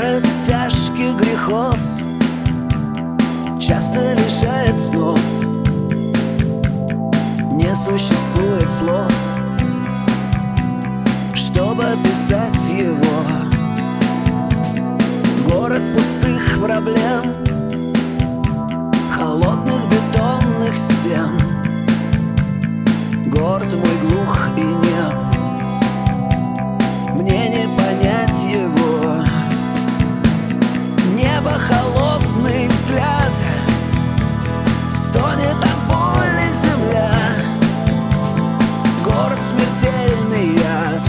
Город тяжких грехов часто лишает снов. Не существует слов, чтобы описать его. Город пустых проблем, холодных бетонных стен. Город мой глух и нем, мне не понять его. Небо холодный взгляд, стонет от боли земля. Город смертельный яд,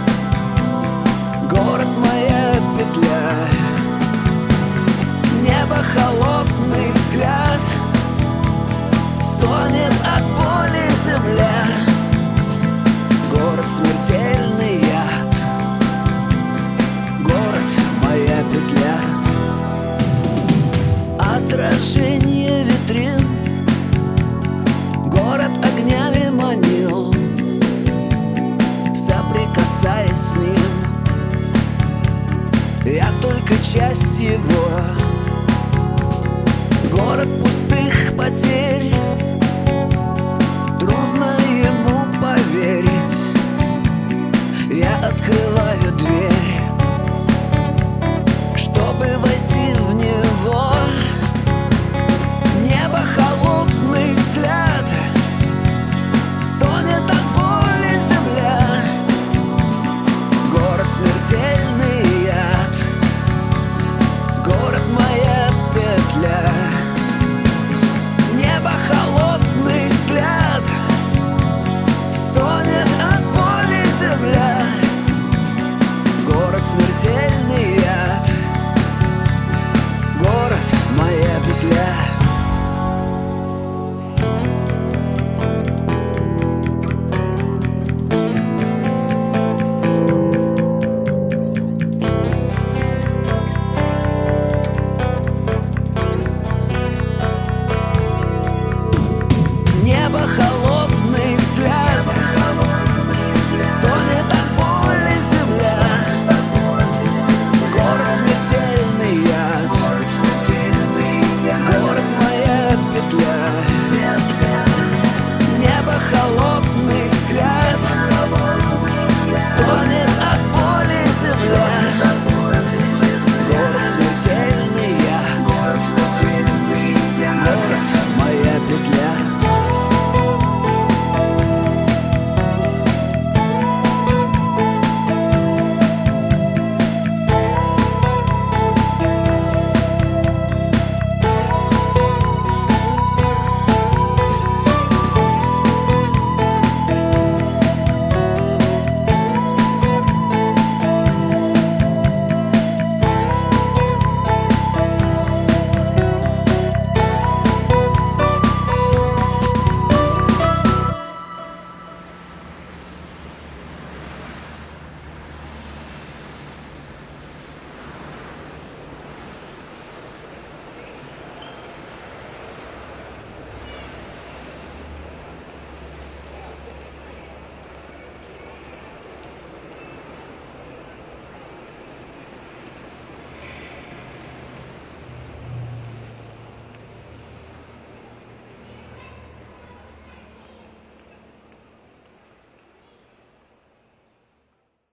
город моя петля. Небо холодный взгляд, стонет от боли земля. Город смертельный яд, город моя петля. Отражение витрин город огнями манил, соприкасаясь с ним, я только часть его. Город пустых потерь, трудно ему поверить. Я открываю дверь, чтобы войти в него. Небо холодный взгляд, стонет от боли земля. Город смертельный яд, город моя петля. Небо холодный взгляд, стонет от боли земля. Город смертельный яд, город моя петля.